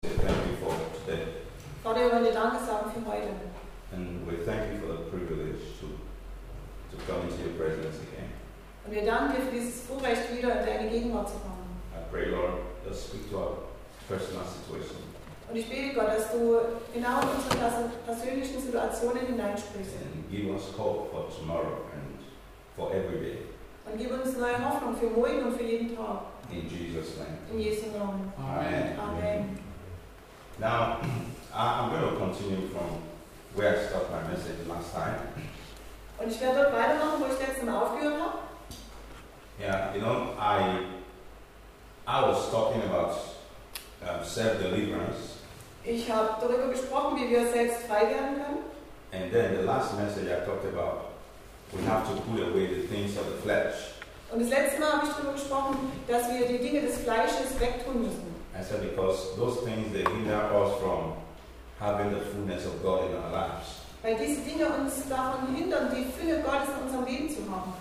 Thank you for today. Vater, wir wollen dir Danke sagen für heute. And we thank you for the privilege to come into your presence again. Und wir danken dir für dieses Vorrecht, wieder in deine Gegenwart zu kommen. I pray, Lord, just speak to our personal situation. Und ich bete, Gott, dass du genau in unsere persönlichen Situationen hineinsprichst. And give us hope for tomorrow and for every day. Und gib uns neue Hoffnung für morgen und für jeden Tag. In Jesus' name. In Jesu Namen. Amen. Amen. Now, I'm going to continue from where I stopped my message last time. Und ich werde dort weitermachen, wo ich letztes Mal aufgehört habe. Yeah, you know, I was talking about self-deliverance. Ich habe darüber gesprochen, wie wir selbst frei werden können. And then the last message I talked about, we have to put away the things of the flesh. Und das letzte Mal habe ich darüber gesprochen, dass wir die Dinge des Fleisches wegtun müssen. I said because those things, they hinder us from having the fullness of God in our lives. Weil diese Dinge uns davon hindern, die Fülle Gottes in unserem Leben zu haben.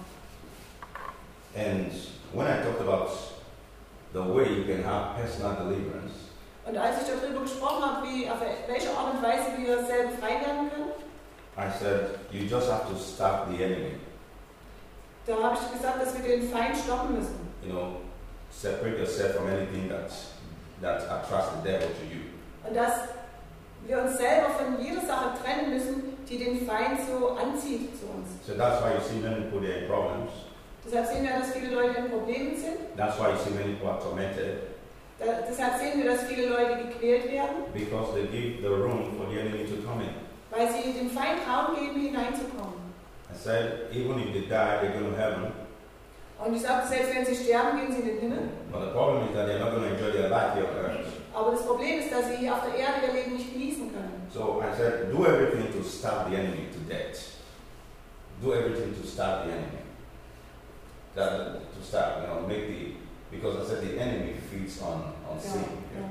And when I talked about the way you can have personal deliverance, Und als ich darüber gesprochen habe, auf welche Art und Weise wir selber frei werden können, I said you just have to stop the enemy. da habe ich gesagt, dass wir den Feind stoppen müssen. You know, separate yourself from anything that attracts the devil to you. Und dass wir uns selber von jeder Sache trennen müssen, die den Feind so anzieht zu uns. So that's why you see many people they're in problems. Deshalb sehen wir, dass viele Leute in Problemen sind. That's why you see many people are tormented. Deshalb sehen wir, dass viele Leute gequält werden. Because they give the room for the enemy to come in. Weil sie dem Feind Raum geben, hineinzukommen. I said, even if they die, they go to heaven. Und ich sagte, selbst wenn sie sterben, gehen sie in den Himmel. But the problem is that they're not going to enjoy their life here on earth. Aber das Problem ist, dass sie hier auf der Erde ihr Leben nicht genießen können. So I said, do everything to stop the enemy to death. Do everything to stop the enemy. To stop, because I said the enemy feeds on sin.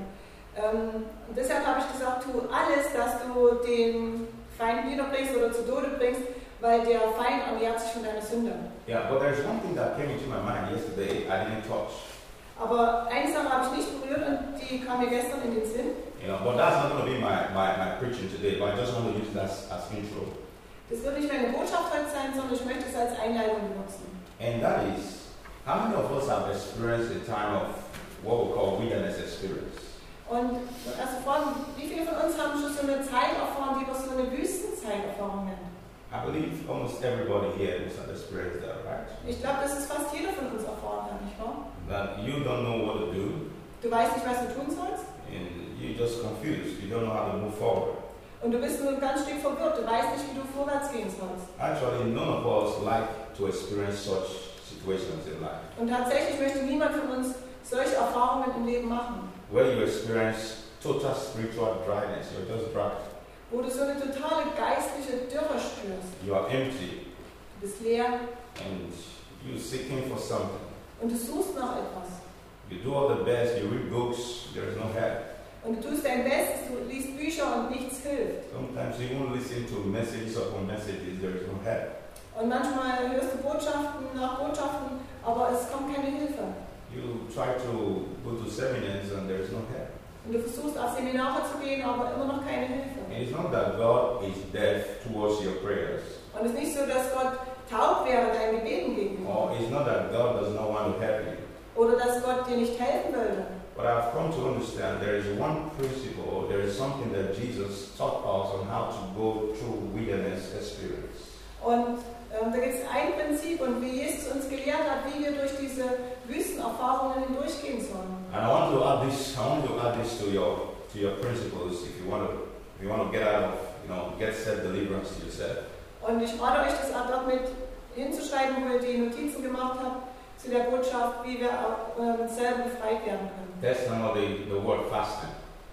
Ja. Und deshalb habe ich gesagt, tu alles, dass du den Feind niederbringst oder zu Tode bringst, weil der Feind ernährt sich von deiner Sünde. Yeah, but there's one thing that came into my mind yesterday I didn't touch. Aber eine Sache habe ich nicht berührt und die kam mir gestern in den Sinn. But that's not going to be my preaching today, but I just want to use that as intro. Das wird nicht meine Botschaft heute sein, sondern ich möchte es als Einleitung benutzen. And that is, how many of us have experienced a time of what we call wilderness experience? Und erste Frage, wie viele von uns haben schon so eine Zeit erfahren, die wir so eine Wüstenzeit-Erfahrung nennen? I believe almost everybody here must have experienced that, right? Ich glaube, dass es fast jeder von uns erfahren hat, nicht wahr? That you don't know what to do, Du weißt nicht, was du tun sollst and you're just confused. You don't know how to move forward. und du bist nur ein ganz Stück verwirrt. Du weißt nicht, wie du vorwärts gehen sollst. Actually, none of us like to experience such situations in life. Und tatsächlich möchte niemand von uns solche Erfahrungen im Leben machen, Where you experience total spiritual dryness, you're just dry. wo du so eine totale geistliche Dürre spürst. You are empty, Du bist leer and you're seeking for something. und du suchst nach etwas. You do all the best, you read books, there is no help. Und du tust dein Bestes, du liest Bücher und nichts hilft. Sometimes you won't listen to messages upon messages, there is no help. Und manchmal hörst du Botschaften nach Botschaften, aber es kommt keine Hilfe. You try to go to seminars and there is no help. Und du versuchst auf Seminare zu gehen, aber immer noch keine Hilfe. And it's not that God is deaf towards your prayers. Und es ist nicht so, dass Gott taub wäre deinen Gebeten gegenüber. Or it's not that God does not want to help you. Oder dass Gott dir nicht helfen würde. But I've come to understand there is one principle, there is something that Jesus taught us on how to go through wilderness experience. Und da gibt es ein Prinzip und wie Jesus uns gelehrt hat, wie wir durch diese Wüstenerfahrungen hindurchgehen sollen. And I want to add this to your principles if you want to get out of, get self-deliverance to yourself. Und ich rate euch, das auch dort mit hinzuschreiben, wo ihr die Notizen gemacht habt, zu der Botschaft, wie wir selber befreit werden können. That's not the word fasting.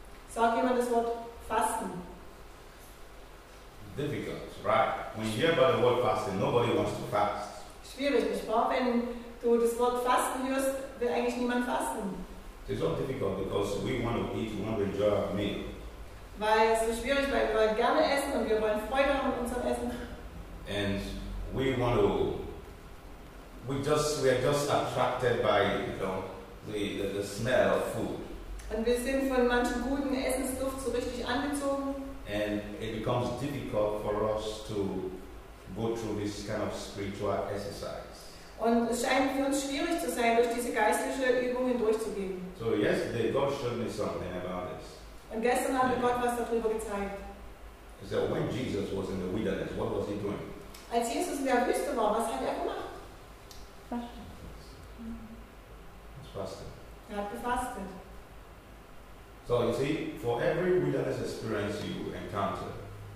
Sag jemand das Wort Fasten. Difficult, right? When you hear about the word fasting, nobody wants to fast. Schwierig, nicht wahr? Wenn du das Wort Fasten hörst, will eigentlich niemand fasten. It's so difficult because we want to eat, we want to enjoy our meal. Weil es so schwierig, weil wir wollen gerne essen und wir wollen Freude haben mit unserem Essen. And we are just attracted by the smell of food. Und wir sind von manchen guten Essensduft so richtig angezogen. And it becomes difficult for us to go through this kind of spiritual exercise. Und es scheint für uns schwierig zu sein, durch diese geistliche Übung hindurchzugehen. So yesterday, God showed me something about this. Und gestern hat mir Gott was darüber gezeigt. He said, when Jesus was in the wilderness, what was he doing? Als Jesus in der Wüste war, was hat er gemacht? He's fasting. Er hat gefastet. So you see, for every wilderness experience you encounter,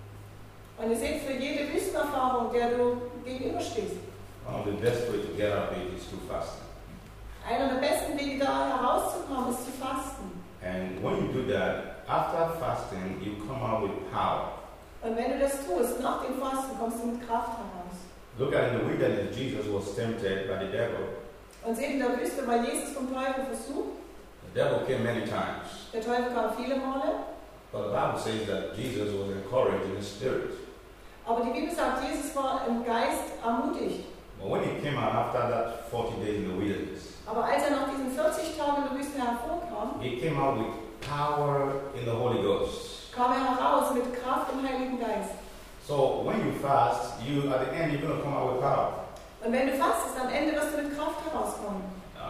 Und ihr seht, für jede Wüstenerfahrung, der du gegenüberstehst, one of the best way to get out of it is through fasting. einer der besten Wege, da herauszukommen, ist zu fasten. And when you do that, after fasting, you come out with power. Und wenn du das tust, nach dem Fasten, kommst du mit Kraft heraus. Look at in the wilderness, Jesus was tempted by the devil. Und seht, in der Wüste war Jesus vom Teufel versucht. The devil came many times. Der Teufel kam viele Male. But the Bible says that Jesus was encouraged in the spirit. Aber die Bibel sagt, Jesus war im Geist ermutigt. But when he came out after that 40 days in the wilderness, Aber als er nach diesen 40 Tagen in der Wüste hervorkam, he came out with power in the Holy Ghost. kam er heraus mit Kraft im Heiligen Geist. So when you fast, you at the end you're going to come out with power. Und wenn du fastest, am Ende wirst du mit Kraft herauskommen.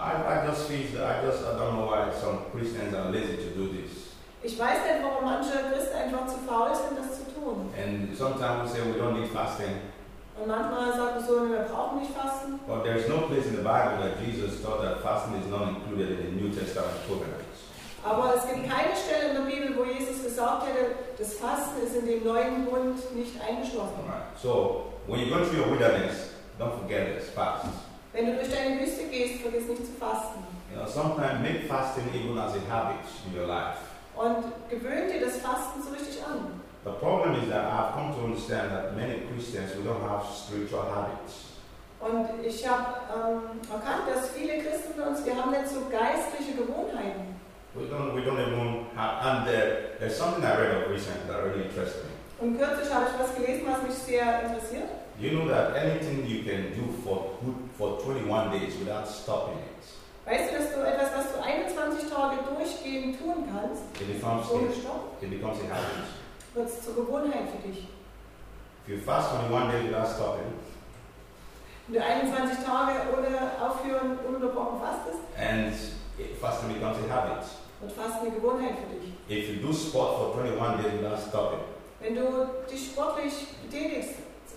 I just feel that I don't know why some Christians are lazy to do this. Ich weiß nicht, warum manche Christen einfach zu faul sind, das zu tun. And sometimes we say we don't need fasting. Und manchmal sagt man so, wir brauchen nicht fasten. But there's no place in the Bible that Jesus taught that fasting is not included in the New Testament covenants. Aber es gibt keine Stelle in der Bibel, wo Jesus gesagt hätte, das Fasten ist in dem neuen Bund nicht eingeschlossen. Alright. So when you go through your wilderness, don't forget this, fast. Wenn du durch deine Wüste gehst, vergiss nicht zu fasten. You know, sometimes make fasting even as a habit in your life. Und gewöhn dir das Fasten so richtig an. The problem is that I've come to understand that many Christians, we don't have spiritual habits. Und ich habe erkannt, dass viele Christen von uns, wir haben nicht so geistliche Gewohnheiten. We don't even have, and there's something I read of recently that really interested me. Und kürzlich habe ich was gelesen, was mich sehr interessiert. You know that anything you can do for 21 days without stopping it, Weißt du, dass du etwas, was du 21 Tage durchgehend tun kannst, it becomes ohne Stopp, a habit. wird es zur Gewohnheit für dich. If you fast 21 days without stopping, Wenn du 21 Tage ohne Aufhören ununterbrochen fastest, and fasting becomes a habit. wird Fasten eine Gewohnheit für dich. If you do sport for 21 days without stopping, Wenn du dich sportlich betätigst,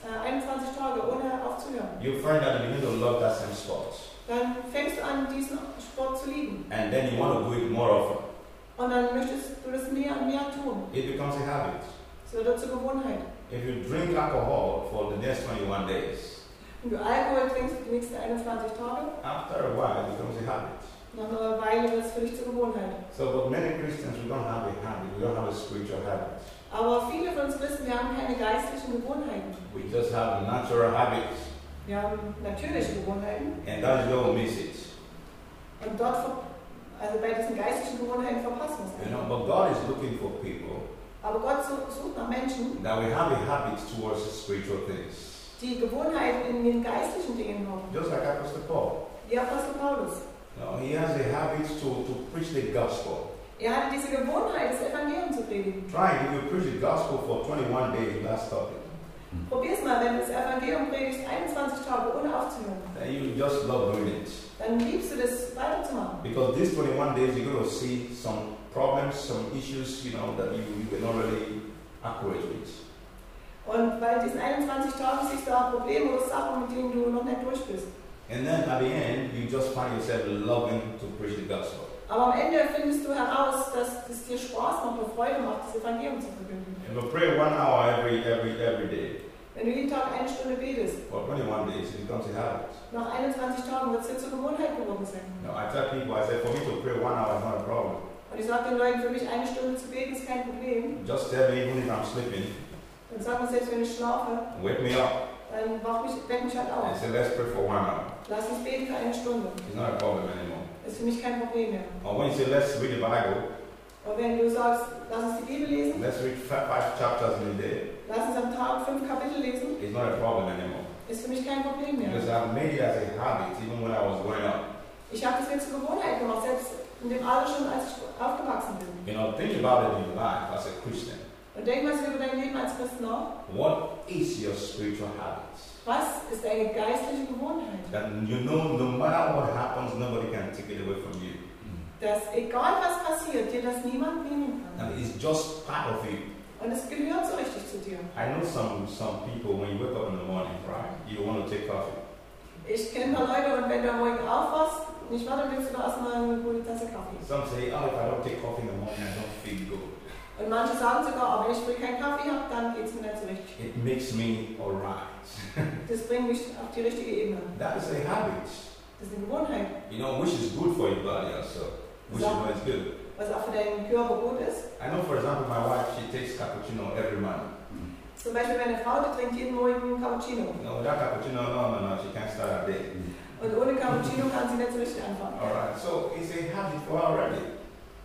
21 Tage ohne aufzuhören, you find that you begin to love that same sport. dann fängst du an, diesen Sport zu lieben. And then you want to do it more often. Und dann möchtest du das mehr und mehr tun. It becomes a habit. Es wird zur Gewohnheit. If you drink alcohol for the next 21 days, Wenn du Alkohol trinkst für die nächsten 21 Tage, after a while it becomes a habit. nach einer Weile wird es für dich zur Gewohnheit. So, but many Christians, we don't have a habit. We don't have a spiritual habit. Aber viele von uns Christen, wir haben keine geistlichen Gewohnheiten. We just have natural habits. Wir haben natürliche Gewohnheiten. And that's where we miss it. Und dort, also bei diesen geistlichen Gewohnheiten verpassen wir es. You know, but God is looking for people Aber Gott sucht nach Menschen, that we have a habit towards spiritual things. die Gewohnheiten in den geistlichen Dingen haben. Just like Apostle Paul. Wie Apostel Paulus. You know, he has a habit to preach the gospel. Er hatte diese Gewohnheit, das Evangelium zu predigen. Try if you preach the gospel for 21 days without stopping. Probier's mal, wenn du das Evangelium predigst, 21 Tage ohne aufzuhören. Then you just love doing it. Dann liebst du das weiterzumachen. Because these 21 days you're going to see some problems, some issues, you know, that you were not really accurate with. Und bei diesen 21 Tagen siehst du auch Probleme oder Sachen, mit denen du noch nicht durch bist. And then at the end, you just find yourself loving to preach the gospel. Aber am Ende findest du heraus, dass es dir Spaß macht und Freude macht, das Evangelium zu verkünden. And we pray 1 hour every day. Wenn du jeden Tag eine Stunde betest, For 21 days, it becomes a habit. nach 21 Tagen wird es dir zur Gewohnheit geworden sein. You know, I tell people, I say, for me to pray 1 hour is not a problem. Und ich sage den Leuten, für mich eine Stunde zu beten ist kein Problem. Just tell me, even if I'm sleeping, Dann sag mir selbst, wenn ich schlafe, wake me up dann weck mich halt and auf. say, let's pray for 1 hour. Lass uns beten für eine Stunde. It's not a problem anymore. Ist für mich kein Problem mehr. Or when you say, let's read the Bible, Und wenn du sagst, lass uns die Bibel lesen, let's read 5 chapters in a day, lass uns am Tag 5 Kapitel lesen, it's not a problem anymore. ist für mich kein Problem mehr. Because I've made it as a habit even when I was growing up. Ich habe das mir zur Gewohnheit gemacht, selbst in dem Alter schon, als ich aufgewachsen bin. You know, think about it in your life as a Christian. Und denk mal so über dein Leben als Christ nach. What is your spiritual habits? Was ist deine geistliche Gewohnheit? That you know, no matter what happens, nobody can take it away from you. Dass egal was passiert, dir das niemand nehmen kann. And it's just part of you. Und es gehört so richtig zu dir. I know some people, when you wake up in the morning, right, you want to take coffee. Ich kenne ein paar Leute und wenn du am Morgen aufwachst, nicht wahr, dann willst du da erstmal eine gute Tasse Kaffee. Some say, oh, if I don't take coffee in the morning, I don't feel good. Und manche sagen sogar, aber wenn ich früh keinen Kaffee habe, dann geht es mir nicht so richtig. It makes me alright. Das bringt mich auf die richtige Ebene. That is a habit. Das ist eine Gewohnheit. You know, which is good for your body also. Which you know is good. Was auch für deinen Körper gut ist. I know, for example, my wife, she takes cappuccino every morning. Zum Beispiel meine Frau, die trinkt jeden Morgen Cappuccino. No, without cappuccino, no, she can't start her day. Und ohne Cappuccino kann sie nicht so richtig anfangen. Alright, so it's a habit for her already.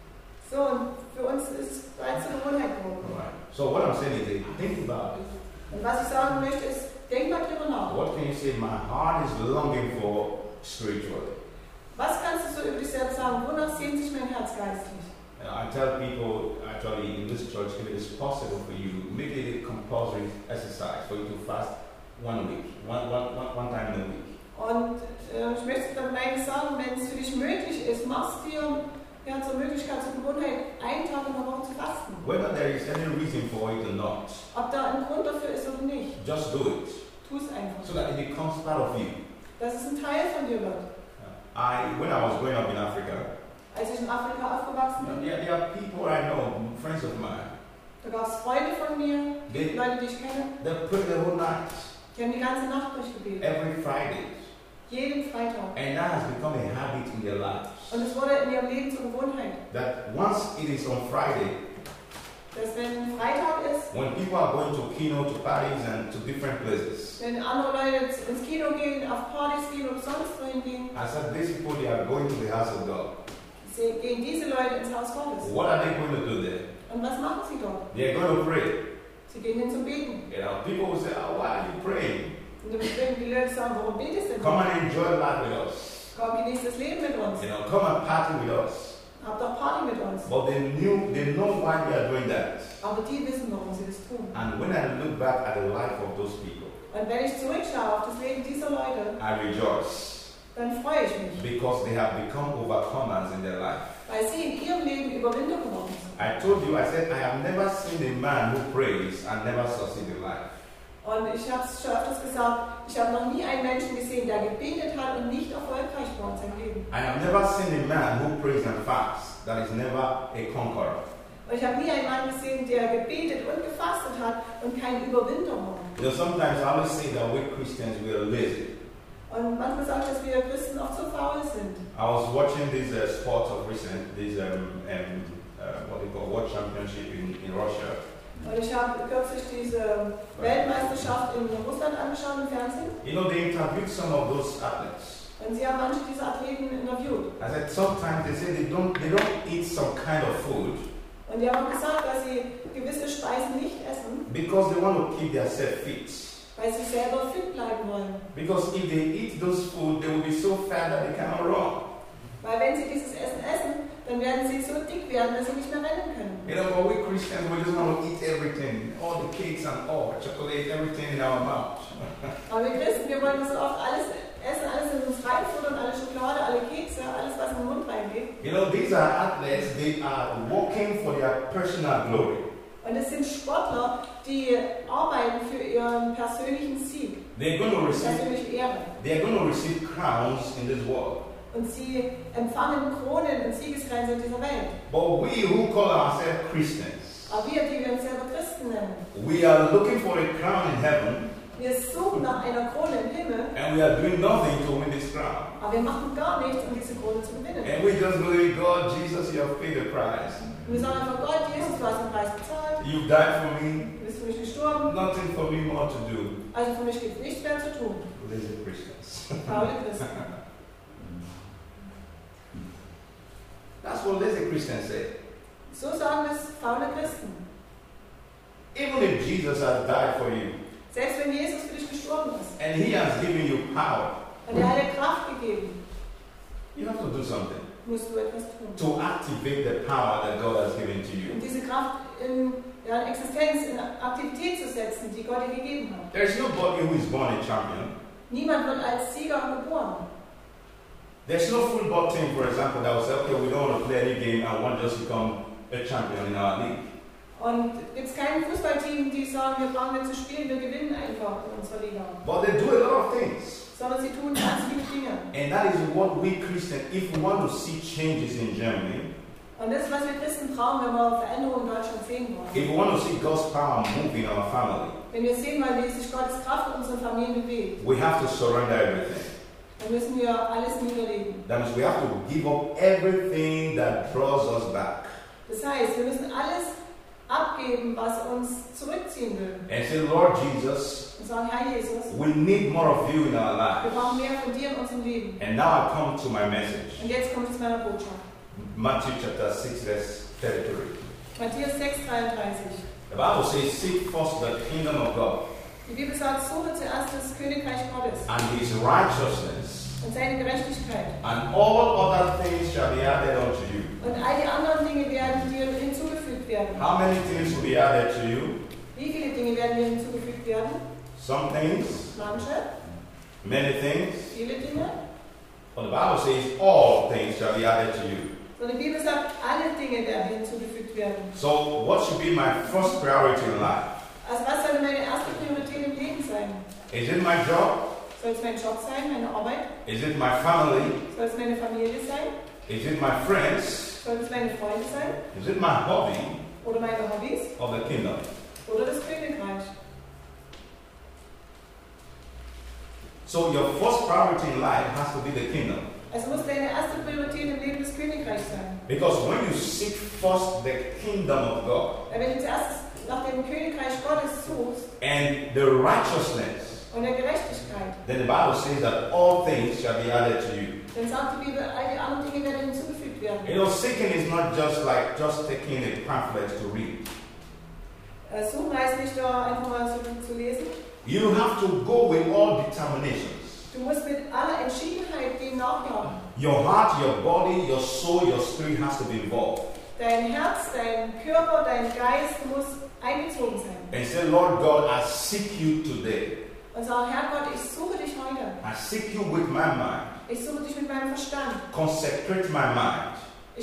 So, und für uns ist es bereits zur Gewohnheit geworden. Alright. So what I'm saying is, think about it. Und was ich sagen möchte ist, denk mal drüber nach. What can you say? My heart is longing for spiritually. Was kannst du so über dich selbst sagen? Wonach sehnt sich mein Herz geistlich? I tell people, actually, in this church, if it is possible for you, make it a compulsory exercise for you to fast 1 week, one time in a week. Und ich möchte dann gleich sagen, wenn es für dich möglich ist, machst dir zur Möglichkeit, zur Gewohnheit, einen Tag in der Woche zu fasten. Whether there is any reason for it or not, Ob da ein Grund dafür ist oder nicht, just do it, tu es einfach. so that it becomes part of you. Dass es ein Teil von dir wird. When I was growing up in Africa, Als ich in Afrika aufgewachsen bin, there are people I know, friends of mine, da gab es Freunde von mir, they Leute, die ich kenne, pray the whole night, die haben die ganze Nacht durchgebetet. every Friday. Jeden Freitag. And that has become a habit in their lives. Und es wurde in ihrem Leben zur Gewohnheit. That once it is on Friday, Dass wenn Freitag ist, when people are going to Kino, to parties and to different places, wenn andere Leute ins Kino gehen, auf Partys gehen und sonst wohin gehen, I said, these people, they are going to the house of God. gehen diese Leute ins Haus Gottes. What are they going to do there? Und was machen sie dort? They are going to pray. Sie gehen hin zum Beten. You know, people will say, oh, why are you praying? Und dann werden die Leute sagen, warum betest du denn? Come and enjoy life with us. Komm, genieß das Leben mit uns. You know, come and party with us. Hab doch Party mit uns. But they know why they are doing that. Aber die wissen, warum sie das tun. And when I look back at the life of those people, Und wenn ich zurückschaue auf das Leben dieser Leute, I rejoice. dann freue ich mich. Because they have become overcomers in their life. Weil sie in ihrem Leben Überwinder geworden sind. I told you, I said, I have never seen a man who prays and never succeeds in life. Und ich habe es schon öfters gesagt, ich habe noch nie einen Menschen gesehen, der gebetet hat und nicht erfolgreich war in seinem Leben. I have never seen a man who prays and fasts that is never a conqueror. Und ich habe nie einen Mann gesehen, der gebetet und gefastet hat und kein Überwinder war. You know, sometimes I always say that we Christians, we are lazy. Und manchmal sage ich, dass wir Christen auch zu faul sind. I was watching this sport of recent, this what they call World Championship in Russia. Und ich habe kürzlich diese Weltmeisterschaft in Russland angeschaut im Fernsehen. You know, they interviewed some of those athletes. Und sie haben manche dieser Athleten interviewt. I said sometimes they say they don't eat some kind of food. Und die haben gesagt, dass sie gewisse Speisen nicht essen, Because they want to keep themselves fit. weil sie selber fit bleiben wollen. Because if they eat those food, they will be so fat that they cannot run. Weil wenn sie dieses Essen essen, dann werden sie so dick werden, dass sie nicht mehr rennen können. You know, but we Christians, we just want to eat everything, all the cakes and all, chocolate, everything in our mouth. Aber wir Christen, wir wollen so oft alles essen, alles in uns reinfuttern, alle Schokolade, alle Kekse, alles was in den Mund reingeht. You know, these are athletes, they are working for their personal glory. Und es sind Sportler, die arbeiten für ihren persönlichen Sieg, They're going to persönliche Ehre. receive crowns in this world. Und sie empfangen Kronen und Siegeskränze in dieser Welt. But we who call ourselves Christians, Aber wir, die wir uns selber Christen nennen, we are looking for a crown in heaven, wir suchen nach einer Krone im Himmel, and we are doing nothing to win this crown. aber wir machen gar nichts, um diese Krone zu gewinnen. And we just believe, God, Jesus, you have paid the price. Und wir sagen einfach, Gott, Jesus, du hast den Preis bezahlt, You've died for me, du bist für mich gestorben, nothing for me more to do. also für mich gibt es nichts mehr zu tun. Lazy Christians. Faule Christen. That's what lazy Christians say. So sagen es faule Christen. Even if Jesus has died for you, Selbst wenn Jesus für dich gestorben ist and he has given you power, und er hat dir Kraft gegeben, you have to do something. musst du etwas tun. to activate the power that God has given to you. Um diese Kraft in Existenz, in Aktivität zu setzen, die Gott dir gegeben hat. There's nobody who is born a champion. Niemand wird als Sieger geboren. There's no football team, for example, that will say, okay, we don't want to play any game and want just to become a champion in our league. Und es gibt kein Fußballteam, die sagen, wir brauchen nicht zu spielen, wir gewinnen einfach in unserer Liga. But they do a lot of things. Sondern sie tun ganz viele Dinge. And that is what we Christians, if we want to see changes in Germany, Und das ist, was wir Christen brauchen, wenn wir Veränderungen in Deutschland sehen wollen. if we want to see God's power move in our family, Wenn wir sehen wollen, wie sich Gottes Kraft in unseren Familien bewegt, we have to surrender everything. dann müssen wir alles niederlegen. That means we have to give up everything that draws us back. Das heißt, wir müssen alles abgeben, was uns zurückziehen will. And say, Lord Jesus, Und sagen, Herr Jesus, we need more of you in our wir lives. brauchen mehr von dir in unserem Leben. And now I come to my message. Und jetzt kommt es zu meiner Botschaft. Matthew chapter 6, verse 33. Matthäus 6,33. The Bible says, seek first the kingdom of God Die Bibel sagt, suche zuerst das Königreich Gottes and his righteousness, und seine Gerechtigkeit. and all other things shall be added unto you. Und all die anderen Dinge werden dir hinzugefügt werden. How many things will be added to you? Wie viele Dinge werden dir hinzugefügt werden? Some things, Manche, many things. viele Dinge. But the Bible says, all things shall be added to you. Und die Bibel sagt, alle Dinge werden hinzugefügt werden. So, what should be my first priority in life? Also was soll meine erste Priorität im Leben sein? Is it my job? Soll es mein Job sein, meine Arbeit? Is it my family? Soll es meine Familie sein? Is it my friends? Soll es meine Freunde sein? Is it my hobby Oder meine Hobbys? or the kingdom? Oder das Königreich? So your first priority in life has to be the kingdom. Also muss deine erste Priorität im Leben das Königreich sein. Because when you seek first the kingdom of God Weil wenn du zuerst nach dem Königreich Gottes suchst and the righteousness, und der Gerechtigkeit, then the Bible says that all things shall be added to you. dann sagt die Bibel, all die anderen Dinge werden hinzugefügt werden. You know, seeking is not just like just taking a pamphlet to read. Suchen heißt nicht da einfach mal so zu lesen. You have to go with all determinations. Du musst mit aller Entschiedenheit dem nachjagen. Your heart, your body, your soul, your spirit has to be involved. Dein Herz, dein Körper, dein Geist muss einbezogen sein. And say, Lord God, I seek you today. Und sag, Herr Gott, ich suche dich heute. I seek you with my mind. Ich suche dich mit meinem Verstand. Consecrate my mind. Ich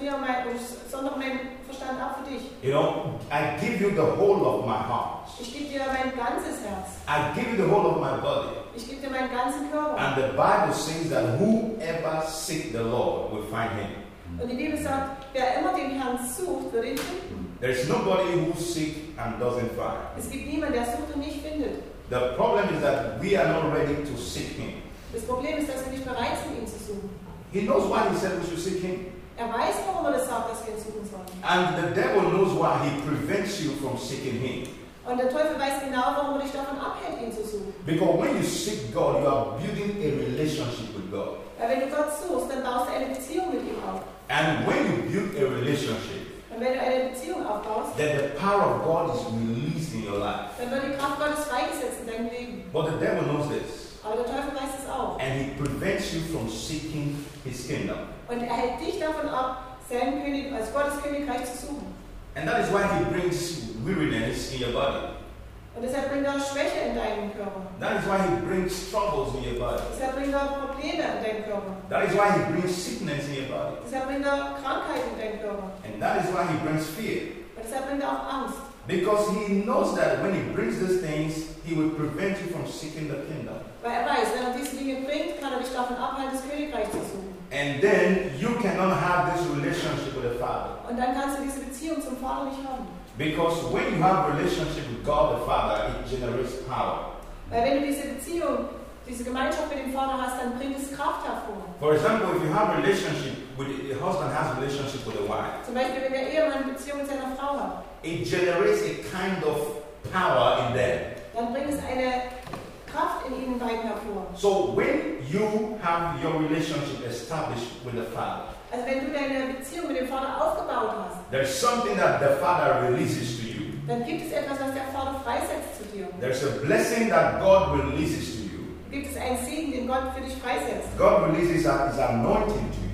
sondere meinen Verstand ab für dich. You know, I give you the whole of my heart. Ich gebe dir mein ganzes Herz. I give you the whole of my body. Ich gebe dir meinen ganzen Körper. And the Bible says that whoever seeks the Lord will find him. Und die Bibel sagt, wer immer den Herrn sucht, wird ihn finden. There is nobody who seeks and doesn't find. Es gibt niemanden, der sucht und nicht findet. The problem is that we are not ready to seek him. Das Problem ist, dass wir nicht bereit sind, ihn zu suchen. He knows why he said we should seek him. Er weiß, warum er das sagt, dass wir ihn suchen sollen. And the devil knows why he prevents you from seeking him. Und der Teufel weiß genau, warum er dich davon abhält, ihn zu suchen. Because when you seek God, you are building a relationship with God. Weil wenn du Gott suchst, dann baust du eine Beziehung mit ihm auf. And when you build a relationship, Und wenn du eine Beziehung aufbaust, then the power of God is released in your life. dann wird die Kraft Gottes freigesetzt in deinem Leben. But the devil knows this. Aber der Teufel weiß es auch. And he prevents you from seeking his kingdom. Und er hält dich davon ab, sein König, als Gottes Königreich zu suchen. And that is why he brings weariness in your body. Und deshalb bringt er Schwäche in deinen Körper. That is why he brings struggles in your body. Deshalb bringt er Probleme in deinen Körper. That is why he brings sickness in your body. Deshalb bringt er Krankheit in deinen Körper. And that is why he brings fear. Und deshalb bringt er auch Angst. Because he knows that when he brings these things, he will prevent you from seeking the kingdom. Weil er weiß, wenn er diese Dinge bringt, kann er dich davon abhalten, das Königreich zu suchen. And then you cannot have this relationship with the Father. Und dann kannst du diese Beziehung zum Vater nicht haben. Because when you have a relationship with God the Father, it generates power. Weil wenn du diese Beziehung, diese Gemeinschaft mit dem Vater hast, dann bringt es Kraft hervor. For example, if you have a relationship with the husband has a relationship with the wife, Zum Beispiel, wenn der Ehemann eine Beziehung mit seiner Frau hat, it generates a kind of power in them. dann bringt es eine Kraft in ihnen beiden hervor. So when you have your relationship established with the Father, Also wenn du deine Beziehung mit dem Vater aufgebaut hast, there's something that the Father releases to you. dann gibt es etwas, was der Vater freisetzt zu dir. There's a blessing that God releases to you. Gibt es einen Segen, den Gott für dich freisetzt. God releases his anointing to you.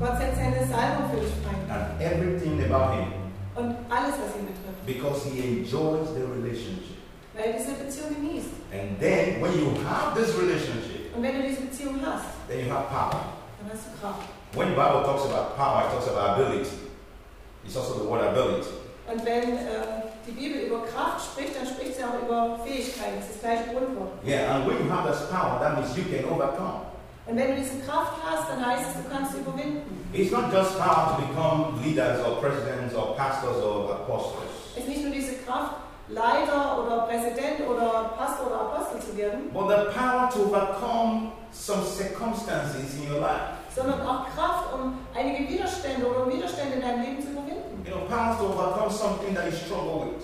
Gott setzt seine Salbung für dich frei. and everything about him Und alles, was ihn betrifft. because he enjoys the relationship. Weil er diese Beziehung genießt. And then when you have this relationship, Und wenn du diese Beziehung hast, then you have power. dann hast du Kraft. When the Bible talks about power, it talks about ability. It's also the word ability. Und wenn die Bibel über Kraft spricht, dann spricht sie auch über Fähigkeiten. Das ist das gleiche Grundwort. Yeah, and when you have this power, that means you can overcome. Und wenn du diese Kraft hast, dann heißt es, du kannst überwinden. It's not just power to become leaders or presidents or pastors or apostles. Es ist nicht nur diese Kraft, Leiter oder Präsident oder Pastor oder Apostel zu werden, But the power to overcome some circumstances in your life. sondern auch Kraft, um einige Widerstände oder Widerstände in deinem Leben zu überwinden. You know, power to overcome something that you struggle with.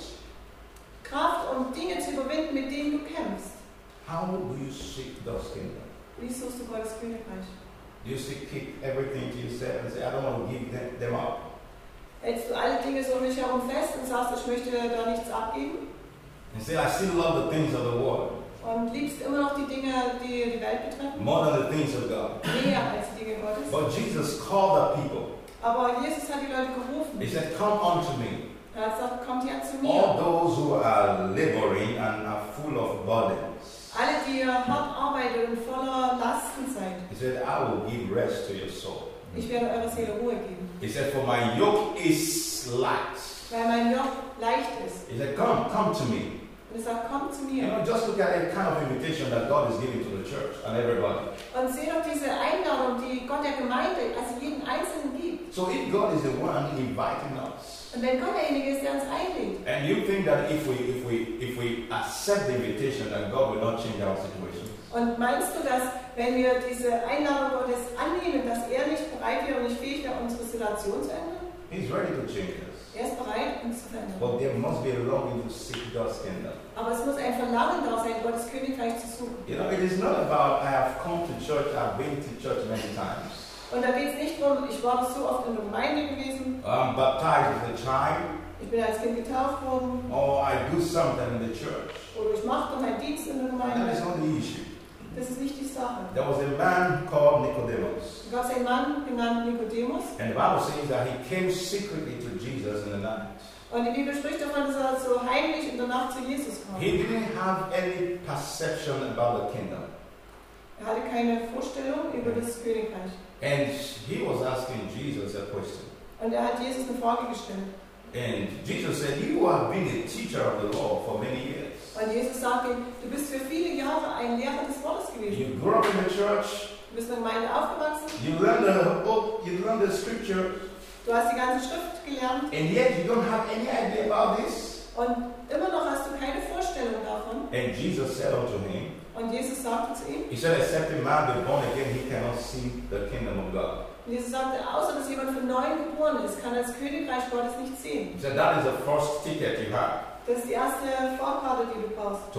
Kraft, um Dinge zu überwinden, mit denen du kämpfst. How do you seek God's kingdom? Wie suchst du Gottes Königreich? Do you seek keep everything to yourself and say, I don't want to give them up? Hältst du alle Dinge so um dich herum fest und sagst, ich möchte da nichts abgeben? And say, I still love the things of the world Und liebst immer noch die Dinge, die die Welt betreffen? more than the things of God. Mehr als die Dinge Gottes. But Jesus called the people. Aber Jesus hat die Leute gerufen. He said, come unto me, Er hat gesagt, kommt her zu all mir. those who are laboring and are full of burdens. Alle, die ihr hart arbeitet und voller Lasten seid. He said, I will give rest to your soul. Ich werde eurer Seele Ruhe geben. He said, for my yoke is light. Weil mein Joch leicht ist. He said, come to me. Und er sagt, kommt zu You mir. know, just look at the kind of invitation that God is giving to the church and everybody. Und seht doch diese Einladung, die Gott der Gemeinde, also jeden Einzelnen gibt. So if God is the one inviting us, Und wenn Gott derjenige ist, der uns einlädt, and you think that if we accept the invitation, that God will not change our situation. und meinst du, dass wenn wir diese Einladung Gottes annehmen, dass er nicht bereit wäre und nicht fähig wäre, unsere Situation zu ändern? He's ready to change us. Er ist bereit, uns zu verändern. But there must be a longing to seek God's kingdom. Aber es muss ein Verlangen da sein, Gottes Königreich zu suchen. You know, it is not about I have come to church, I've been to church many times. Und da geht es nicht darum, ich war so oft in der Gemeinde gewesen, I'm baptized as a child, ich bin als Kind getauft worden, or I do something in the church. oder ich machte meinen Dienst in der That is Gemeinde. not the issue. Das ist nicht die Sache. There was a man called Nicodemus. Da gab es einen Mann genannt Nikodemus. And the Bible says that he came secretly to Jesus in the night. Und die Bibel spricht davon, dass er so heimlich in der Nacht zu Jesus kam. He didn't have any perception about the kingdom. Er hatte keine Vorstellung über das Königreich. And he was asking Jesus a question. Und er hat Jesus eine Frage gestellt. And Jesus said, you have been a teacher of the law for many years. Und Jesus sagte ihm, du bist für viele Jahre ein Lehrer des Wortes gewesen. You grew up in the church, Du bist in der Gemeinde aufgewachsen, you learned the book, you learned the scripture, du hast die ganze Schrift gelernt and yet you don't have any idea about this. und immer noch hast du keine Vorstellung davon. And Jesus said unto him, Und Jesus sagte zu ihm, he said, except a man be born again, he cannot see the kingdom of God. und Jesus sagte, außer dass jemand von neuem geboren ist, kann er das Königreich Gottes nicht sehen. He said, that is the first ticket you have Das ist die erste Vorkarte, die du brauchst,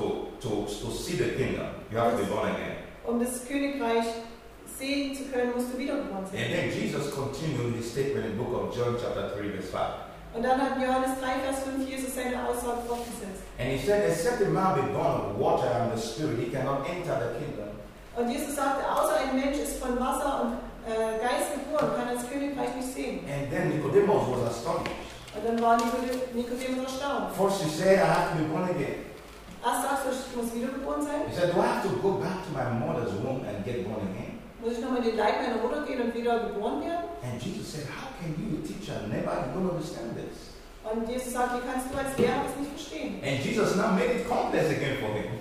to see the kingdom. You have to be born again. um das Königreich sehen zu können, musst du wiedergeboren And sein. then Jesus continued his statement in the book of John chapter 3 verse 5. Und dann hat in Johannes 3, Vers 5 Jesus seine Aussage fortgesetzt. And he said, except a man be born of water and the spirit, he cannot enter the kingdom. Und Jesus sagte, außer ein Mensch ist von Wasser und Geist geboren, kann das Königreich nicht sehen. And then Nicodemus was astonished. Und dann war Nikodemus erstaunt. First he said, I have to be born again. Erst sagst du, ich muss wiedergeboren sein. He said, do I have to go back to my mother's womb and get born again? Muss ich nochmal in den Leib meiner Mutter gehen und wieder geboren werden? And Jesus said, how can you, a teacher, never you don't understand this? Und Jesus sagt, wie kannst du als Lehrer das nicht verstehen? And Jesus now made it complex again for him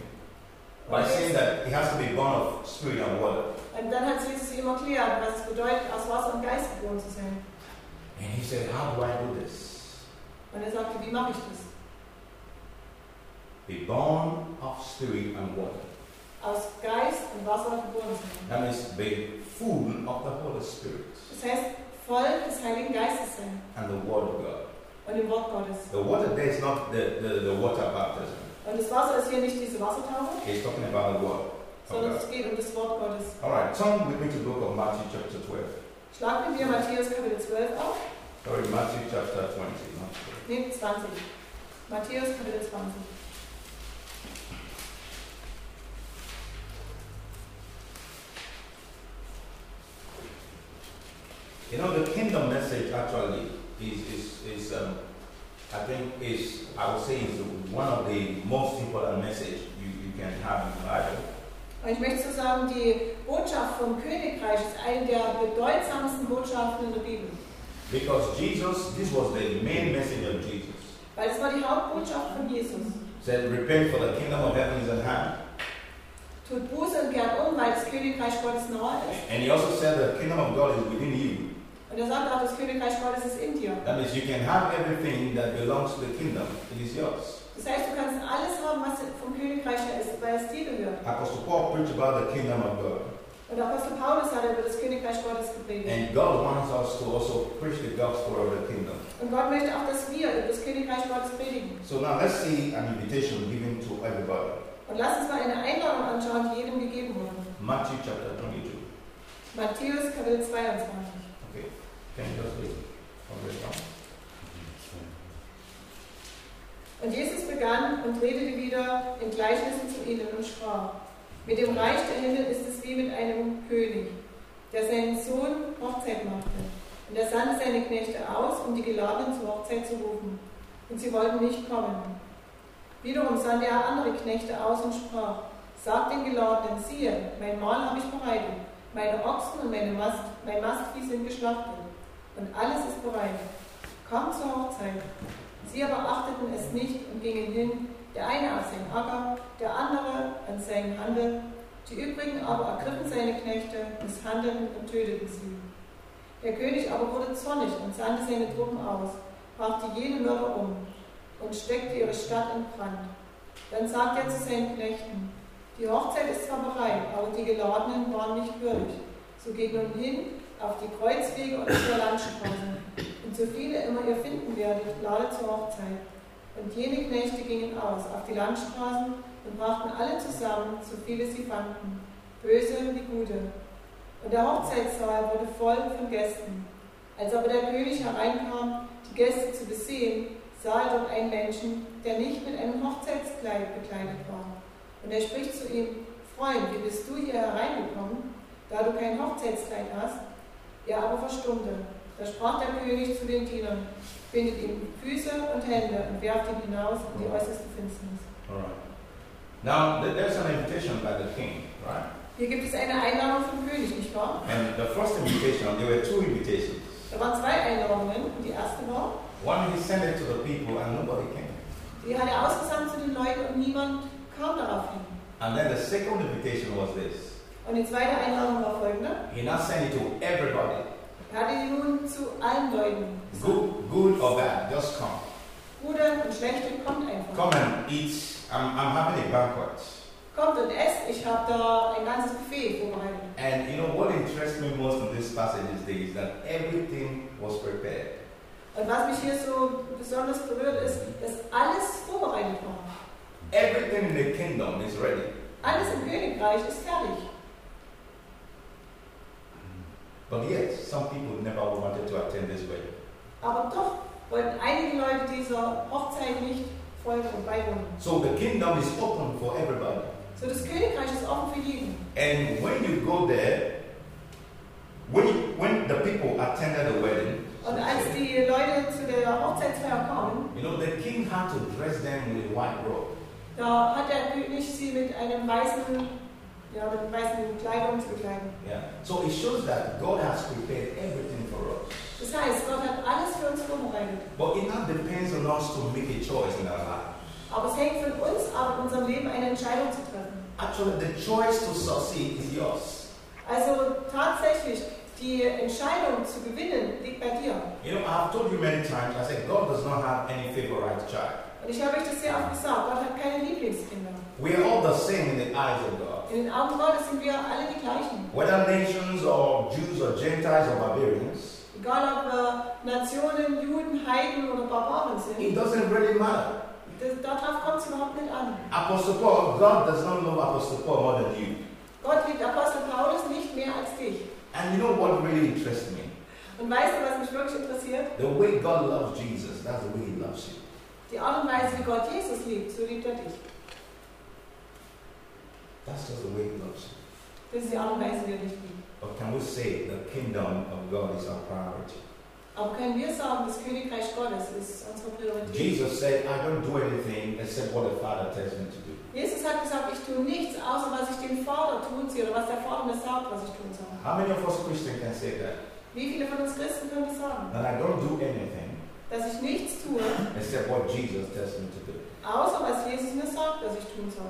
by saying that he has to be born of spirit and water. Und dann hat Jesus ihm erklärt, was es bedeutet, aus Wasser und Geist geboren zu sein. And he said, how do I do this? Und er sagte, wie mache ich das? Be born of spirit and water. Aus Geist und Wasser geboren sein. That means be full of the Holy Spirit Das heißt, voll des Heiligen Geistes sein and the Word of God. und dem Wort Gottes. The water there is not the water baptism. Und das Wasser ist hier nicht diese Wassertaufe, He's talking about the Word of sondern God. es geht um das Wort Gottes. Alright, turn with me to the book of Matthew chapter 12. Schlag mit mir Matthäus Kapitel 12 auf. Sorry, Matthew chapter 20, not 12. Nee, 20. Matthäus Kapitel 20. You know, the kingdom message actually is I think I would say is one of the most important message you can have in the Bible. Und ich möchte so sagen, die Botschaft vom Königreich ist eine der bedeutsamsten Botschaften in der Bibel. Because this was the main message of Jesus. Weil es war die Hauptbotschaft von Jesus. Said, repent for the kingdom of heaven is at hand. Tut Buße und kehrt weil das Königreich Gottes nahe ist. And he also said the kingdom of God is within you. Und sagt auch, das Königreich Gottes ist in dir. That means you can have everything that belongs to the kingdom. It is yours. Das heißt, du kannst alles haben, was vom Königreich her ist, weil es dir gehört. Apostle Paul preached about the kingdom of God. Und Apostel Paulus hat über das Königreich Gottes gepredigt. And God wants us to also preach the gospel of the kingdom. Und Gott möchte auch, dass wir über das Königreich Gottes predigen. So now let's see an invitation given to everybody. Und lass uns mal eine Einladung anschauen, die jedem gegeben wurde. Matthew chapter 22. Matthäus Kapitel 22. Okay, can you just read from verse 1? Und Jesus begann und redete wieder in Gleichnissen zu ihnen und sprach: Mit dem Reich der Himmel ist es wie mit einem König, der seinen Sohn Hochzeit machte. Und er sandte seine Knechte aus, um die Geladenen zur Hochzeit zu rufen. Und sie wollten nicht kommen. Wiederum sandte er andere Knechte aus und sprach: Sagt den Geladenen, siehe, mein Mahl habe ich bereitet, meine Ochsen und mein Mastvieh sind geschlachtet, und alles ist bereit. Kommt zur Hochzeit. Sie aber achteten es nicht und gingen hin, der eine auf seinen Acker, der andere an seinen Handel. Die übrigen aber ergriffen seine Knechte, misshandelten und töteten sie. Der König aber wurde zornig und sandte seine Truppen aus, brachte jene Mörder um und steckte ihre Stadt in Brand. Dann sagte er zu seinen Knechten: Die Hochzeit ist zwar bereit, aber die Geladenen waren nicht würdig. So geht nun hin auf die Kreuzwege und zur Landstraße. Und so viele immer ihr finden werdet, ladet zur Hochzeit. Und jene Knechte gingen aus auf die Landstraßen und brachten alle zusammen, so viele sie fanden, böse wie gute. Und der Hochzeitssaal wurde voll von Gästen. Als aber der König hereinkam, die Gäste zu besehen, sah er dort einen Menschen, der nicht mit einem Hochzeitskleid bekleidet war. Und er spricht zu ihm: Freund, wie bist du hier hereingekommen, da du kein Hochzeitskleid hast? Er aber verstummte. Da sprach der König zu den Dienern: Bindet ihm Füße und Hände und werft ihn hinaus in die äußerste Finsternis. Alright. Now, there's an invitation by the king, right? Hier gibt es eine Einladung vom König, nicht wahr? And the first invitation, there were two invitations. Da waren zwei Einladungen. Und die erste war: One, he sent it to the people and nobody came. Die hat er ausgesandt zu den Leuten und niemand kam darauf hin. And then the second invitation was this. Und die zweite Einladung war folgende: He now sent it to everybody. Er hatte die nun zu allen Leuten gesagt. Good or bad, just come. Gute und schlechte, kommt einfach. Come and eat. I'm having a banquet. Kommt und esst, ich habe da ein ganzes Buffet vorbereitet. And you know what interests me most in this passage is that everything was prepared. Und was mich hier so besonders berührt ist, dass alles vorbereitet war. Everything in the kingdom is ready. Alles im Königreich ist fertig. But yet, some people never wanted to attend this wedding. Aber doch wollten einige Leute dieser Hochzeit nicht folgen und beiwohnen. So the kingdom is open for everybody. So das Königreich ist offen für jeden. And when you go there, when the people attended the wedding, Und als die Leute zu der Hochzeitsfeier kamen, you know, the king had to dress them with a white robe. da hat der König sie mit einem weißen Kleidung zu bekleiden. Yeah. So it shows that God has prepared everything for us. Das heißt, Gott hat alles für uns vorbereitet. But it now depends on us to make a choice in our life. Aber es hängt von uns ab, in unserem Leben eine Entscheidung zu treffen. Actually, the choice to succeed is yours. Also tatsächlich, die Entscheidung zu gewinnen liegt bei dir. You know, I have told you many times, I said God does not have any favorite child. Und ich habe euch das sehr oft gesagt, Gott hat keine Lieblingskinder. We are all the same in the eyes of God. In den Augen Gottes sind wir alle die gleichen. Whether nations or Jews or Gentiles or barbarians, Egal ob wir Nationen, Juden, Heiden oder Barbaren it sind. doesn't really matter. Darauf kommt es überhaupt nicht an. Apostle Paul, God does not know Apostle Paul more than you. Gott liebt Apostel Paulus nicht mehr als dich. And you know what really interests me? Und weißt du, was mich wirklich interessiert? The way God loves Jesus, that's the way He loves you. Die Art und Weise, wie Gott Jesus liebt, so liebt er dich. That's just the way He loves you. Das ist die Art und Weise, wie er dich liebt. Or can we say the kingdom of God is our priority? Aber können wir sagen, das Königreich Gottes ist unsere Priorität? Jesus said, I don't do anything except what the Father tells me to do. Jesus hat gesagt, ich tue nichts, außer was ich dem Vater tun sehe, oder was der Vater mir sagt, was ich tun soll. How many of us Christians can say that? Wie viele von uns Christen können das sagen? That I don't do anything Dass ich nichts tue, except what Jesus tells me to do. außer was Jesus mir sagt, dass ich tun soll.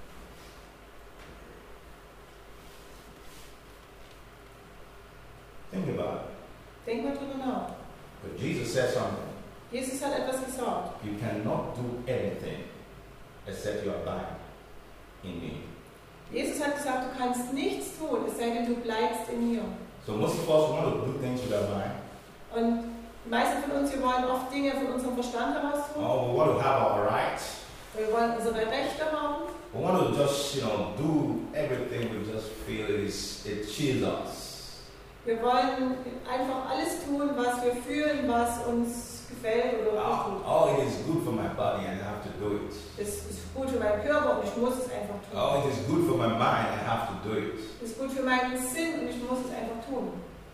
Think about it. Denk mal drüber nach. But Jesus said something. Jesus hat etwas gesagt. You cannot do anything except you abide in me. Jesus hat gesagt, du kannst nichts tun, es sei denn, du bleibst in mir. So most of us want to do things with our mind. Und die meisten von uns, wir wollen oft Dinge von unserem Verstand heraus tun. Oh, we want to have our rights. Wir wollen unsere Rechte haben. We want to just, do everything we just feel it chills us. Wir wollen einfach alles tun, was wir fühlen, was uns gefällt oder gut tut. Oh, it is good for my body and I have to do it. Es ist gut für meinen Körper und ich muss es einfach tun. Oh, it is good for my mind, I have to do it. Es ist gut für meinen Sinn und ich muss es einfach tun.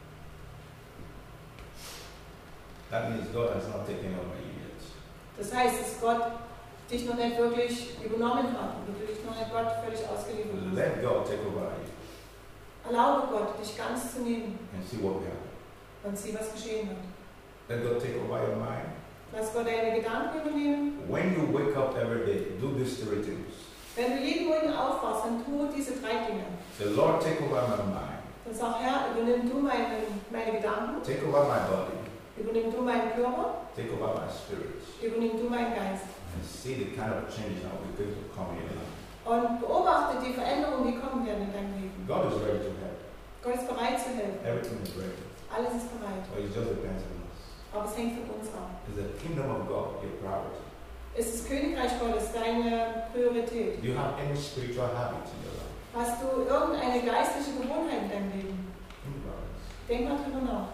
That means God has not taken over you yet. Das heißt, dass Gott dich noch nicht wirklich übernommen hat und du dich noch nicht Gott völlig ausgeliefert hast. Let God take over you Erlaube Gott, dich ganz zu nehmen and see what will happen. und sieh, was geschehen wird. Let God take over your mind. Lass Gott deine Gedanken übernehmen. When you wake up every day, do these three things. Wenn du jeden Morgen aufwachst, dann tu diese 3 Dinge. Say, Lord, take over my mind. Dann sag, Herr, übernimm du meine Gedanken, Take over my body. übernimm du meinen Körper, Take over my spirit. übernimm du meinen Geist. And see the kind of changes that will be going to come in your life. Und beobachte die Veränderungen, die kommen werden in deinem Leben. God is ready to help. Gott ist bereit zu helfen. Everything is ready. Alles ist bereit. But it just depends on us. Aber es hängt von uns ab. Is the kingdom of God your priority? Ist das Königreich Gottes deine Priorität? Do you have any spiritual habit in your life? Hast du irgendeine geistliche Gewohnheit in deinem Leben? Think about it. Denk mal drüber nach.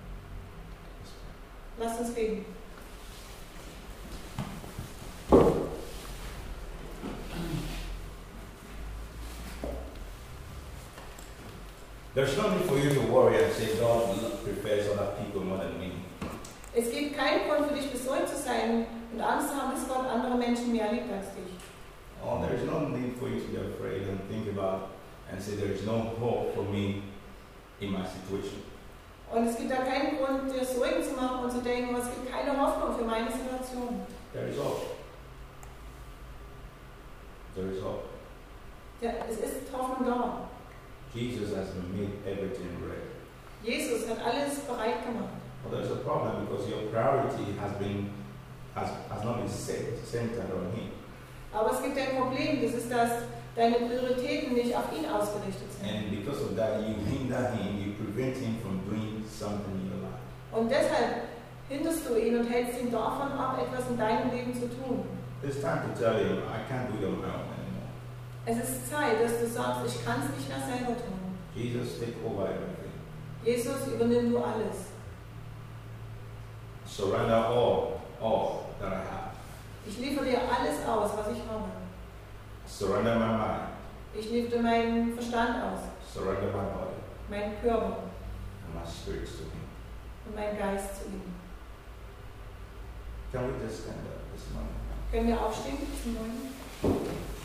Lass uns beten. There's no need for you to worry and say God prefers other people more than me. Es gibt keinen Grund für dich besorgt zu sein und Angst zu haben, dass Gott andere Menschen mehr liebt als dich. Oh, there is no need for you to be afraid and think about and say there is no hope for me in my situation. Und es gibt da keinen Grund, dir Sorgen zu machen und zu denken, es gibt keine Hoffnung für meine Situation. There is hope. There is hope. Ja, es ist Hoffnung da. Jesus has made everything ready. Jesus hat alles bereit gemacht. But there's a problem because your priority has not been centered on Him. Aber es gibt ein Problem, das ist, dass deine Prioritäten nicht auf ihn ausgerichtet sind. And because of that, you hinder Him, you prevent Him from doing something in your life. Und deshalb hinderst du ihn und hältst ihn davon ab, etwas in deinem Leben zu tun. It's time to tell Him, I can't do it on my own anymore. Es ist Zeit, dass du sagst, ich kann es nicht mehr selber tun. Jesus, take over everything. Jesus, übernimm du alles. Surrender all that I have. Ich liefere dir alles aus, was ich habe. Surrender my mind. Ich liefere meinen Verstand aus, Surrender my body meinen Körper and my spirit to Him. und meinen Geist zu ihm. Can we just stand up this morning? Können wir aufstehen diesen Morgen?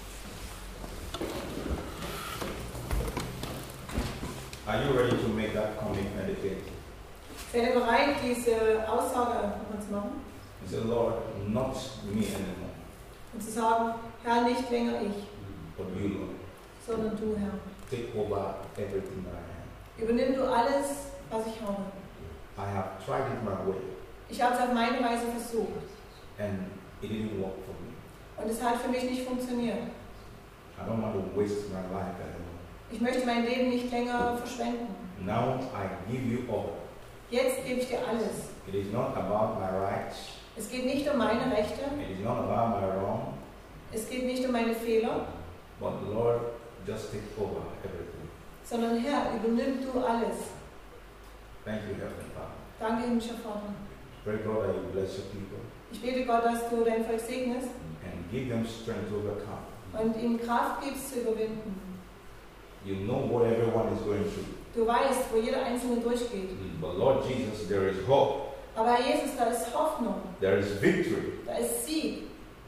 Are you ready to make that commitment again? Seid ihr bereit, diese Aussage nochmal zu machen? And say, Lord, not me anymore, Und zu sagen, Herr, nicht länger ich, but you, Lord. sondern du, Herr. Take over everything that I have. Übernimm du alles, was ich habe. I have tried it my way, Ich habe es auf meine Weise versucht and it didn't work for me. und es hat für mich nicht funktioniert. I don't want to waste my life anymore. Ich möchte mein Leben nicht länger verschwenden. Now I give you all. Jetzt gebe ich dir alles. It is not about my rights. Es geht nicht um meine Rechte, It is not about my wrong. es geht nicht um meine Fehler, But Lord, just take over everything. sondern Herr, übernimm du alles. Thank you, Heavenly Father. Danke, himmlischer Vater. Pray, God, that you bless your people Ich bete Gott, dass du dein Volk segnest and give them strength to overcome. und ihnen Kraft gibst zu überwinden. You know what everyone is going through. Du weißt, wo jeder Einzelne durchgeht. But Lord Jesus, there is hope. Aber Herr Jesus, da ist Hoffnung. There is victory. Da ist Sieg.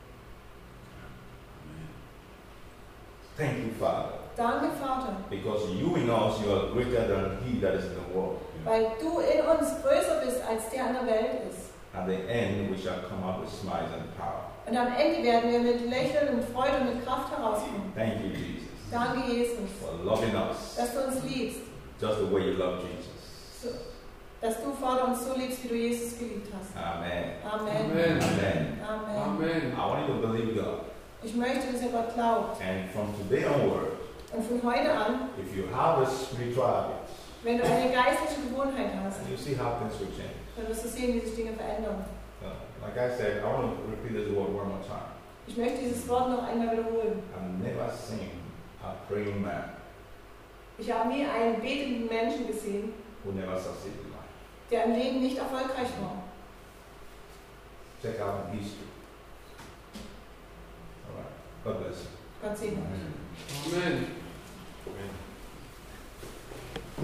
Thank you, Father. Danke, Vater. Because you in us, you are greater than he that is in the world. Weil du in uns größer bist, als der an der Welt ist. At the end, we shall come out with smiles and power. Und am Ende werden wir mit Lächeln und Freude und mit Kraft herauskommen. Thank you, Jesus, Danke, Jesus, for loving us dass du uns liebst. just the way you love Jesus. So, dass du, Vater, uns so liebst, wie du Jesus geliebt hast. Amen. Amen. Amen. Amen. Amen. Amen. I want you to believe God. Ich möchte, dass ihr Gott glaubt. And from today onward, Und von heute an, if you have a spiritual habit, wenn du eine geistliche Gewohnheit hast, and you see how things will change. dann wirst du sehen, wie sich Dinge verändern. Like I said, I want to repeat this word one more time. Ich möchte dieses Wort noch einmal wiederholen. I've never seen a praying man Ich habe nie einen betenden Menschen gesehen, who never succeeded in life. der im Leben nicht erfolgreich war. Check out history. All right. God bless you. Gott segne euch. Amen.